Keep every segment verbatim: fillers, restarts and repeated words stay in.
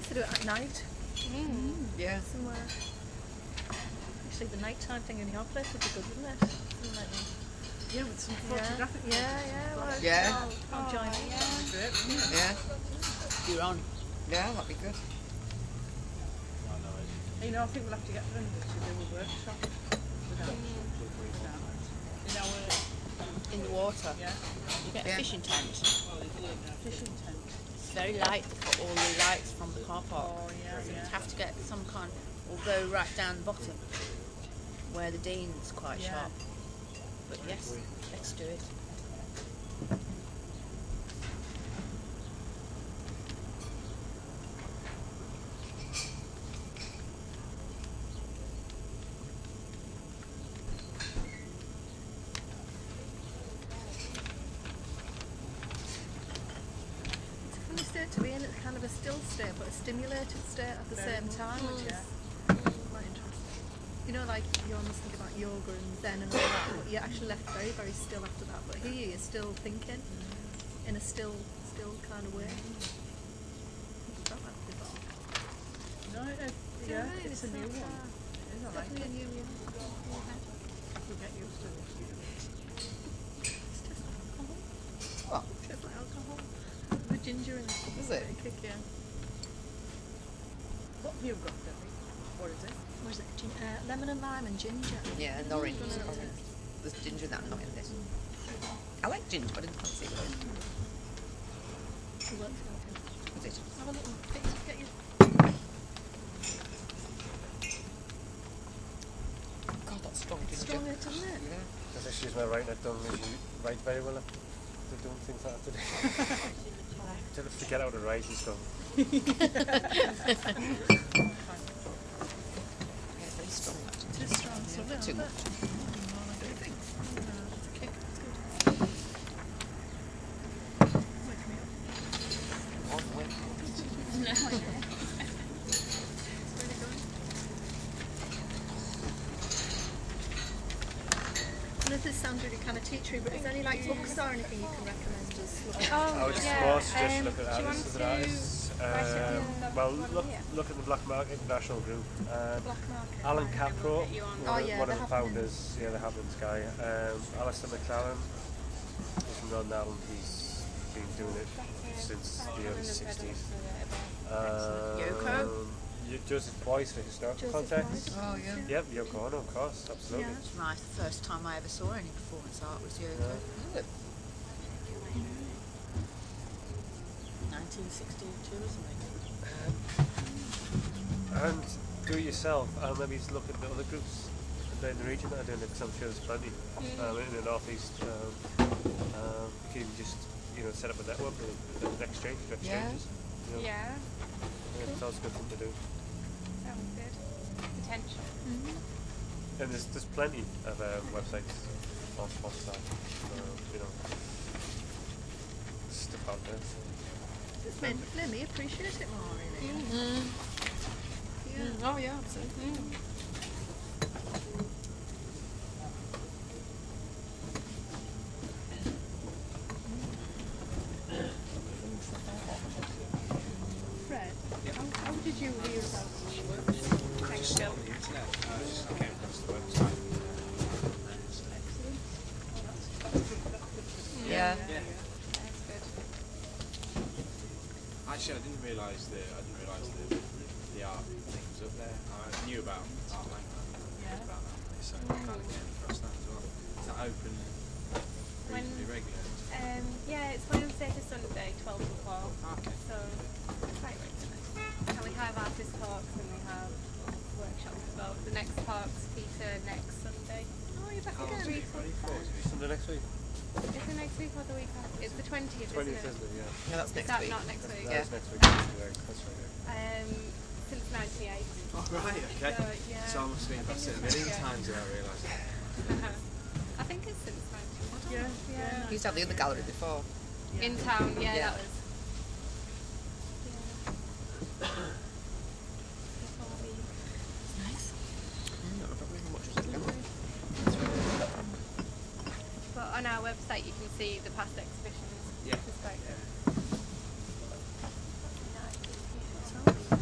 nice to do it at night. Mm. Yeah. Somewhere. Actually, the nighttime thing in your place would be good, wouldn't it? Something like that. Yeah, with some Yeah, photographic yeah, yeah. Well, Yeah. I'll, I'll Oh, join in. yeah. Great. Yeah. You're on. Yeah, that'd be good. You know, I think we'll have to get Brenda to do a workshop without, without in our, In the water. yeah, You get Yeah. a fishing tent. fishing tent. It's very light. They've got all the lights from the car park. Oh, yeah, So yeah. you'd have to get some kind, or go right down the bottom where the Dean's quite Yeah. sharp. But yes, let's do it. It's a funny state to be in. It's kind of a still state, but a stimulated state at the Very same much. time, which Yeah. is quite interesting. You know, like you almost think about yoga and Zen and all that, but you're actually left very, very still after that. But here you're still thinking in a still, still kind of way. I've got that before. No, it, Do you know yeah, what I mean? it's a new not, one. uh, It is, I like Definitely it. a new one. We'll get used to this. It's just like alcohol. What? Just like alcohol. The ginger in it. Is it? A kick, yeah. What have you got, Debbie? What is it? What is it? Gin- uh, lemon and lime and ginger. Yeah, and orange. Mm. orange. There's ginger in that, not in this. I like ginger, but I didn't fancy it. It works well, yeah. Was it? Have a little bit. Get your. God, that's strong ginger. Strong it, isn't it? Yeah. Because I use my right, I don't really write very well. They're doing things like that today. Tell them to get out of rice and stuff. Yeah, it's very strong, that ginger. Too strong, so Yeah, too little, much. but- What do you think? No, it's a kick. It's good. Wake me up. All the way. It's really good. I know this sounds really kind of teachery, but is there any like books or anything you can recommend us? Look at? Oh, I would yeah. more suggest um, look at do you want artists as an to artist. write it Um, in the well, one look here? look at the Black Market International Group. Uh, Black Market. Alan Right, Capro, we'll get you on. one, Oh, of- yeah, one the of the Happenings. founders, yeah, the Happenings guy. Um, Alistair McLaren, he's from Northern Ireland. He's been doing it since the early sixties. Um, Yoko? Y- Joseph Boyce for historical Joseph context. Boyce. Oh, yeah. Yep, Yoko Ono, of course, absolutely. Yeah. It's nice. The first time I ever saw any performance art was Yoko. Is it? nineteen sixty-two or something. And do it yourself, and maybe just look at the other groups in the region that are doing it, because I'm sure there's plenty um, in the northeast. Um, um, you can just, you know, set up a network with an exchange for Yeah. exchanges. You know, Yeah, yeah, it's always a good thing to do. sounds good. Potential. And there's there's plenty of uh, websites on on that, um, you know, stuff out there. It's made, made me appreciate it more, really. Mm. Yeah. Oh, yeah, absolutely. Fred, how, how did you hear about Thanks, Jill. Yeah. That's good. Actually, I didn't realise the I didn't realise the the art thing was up there. I knew about art bank, Yeah. about that, so I kind of came across that as well. Is that open When- reasonably regular? Um, yeah, it's Wednesday to Sunday, twelve to four. Okay. So quite regular. And we have artist talks and we have workshops as well. The next talks feature next Sunday. Oh, you're back How long again. is it ready for? Sunday next week? Is it next week or the week after? It's the twentieth, twentieth, isn't it? isn't it? Yeah. Yeah, that's Is next that week. not next week? Yeah. That's next week. That's right. That's right. Yeah. Um, since ninety-eight. Oh right, okay. So, yeah. So I must have been past it a million times without realising. I think it's since ninety-eight. Yeah. Yeah. We used to have the other gallery before. In town, yeah, Yeah. that was. Yeah. Before we- Nice. Mm, I don't really know much was in the gallery. But on our website, you can see the past exhibitions. Yeah. It's quite good. So,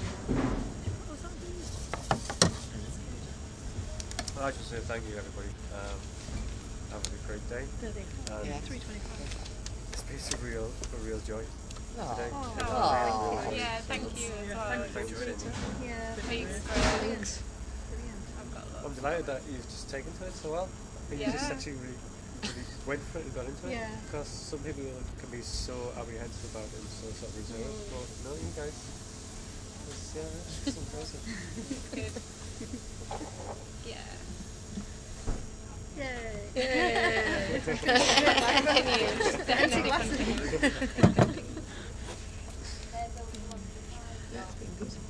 I just say thank you, everybody. Um, have a great day. And Yeah. three twenty-five. it's been a real, a real joy today. Aw. Really, Aw. really joy. Yeah, thank you as well. Thank you very much. Yeah. Thanks. Brilliant. Brilliant. I've got I'm lots. delighted that you've just taken to it so well. And you just Yeah. actually really, really went for it and got into it. Yeah. Because some people can be so apprehensive about it and so sort of reserved. But no, you guys, it's, yeah, it's impressive. Good. Yeah. Yay. Definitely glasses. continue. Yeah, it's been good.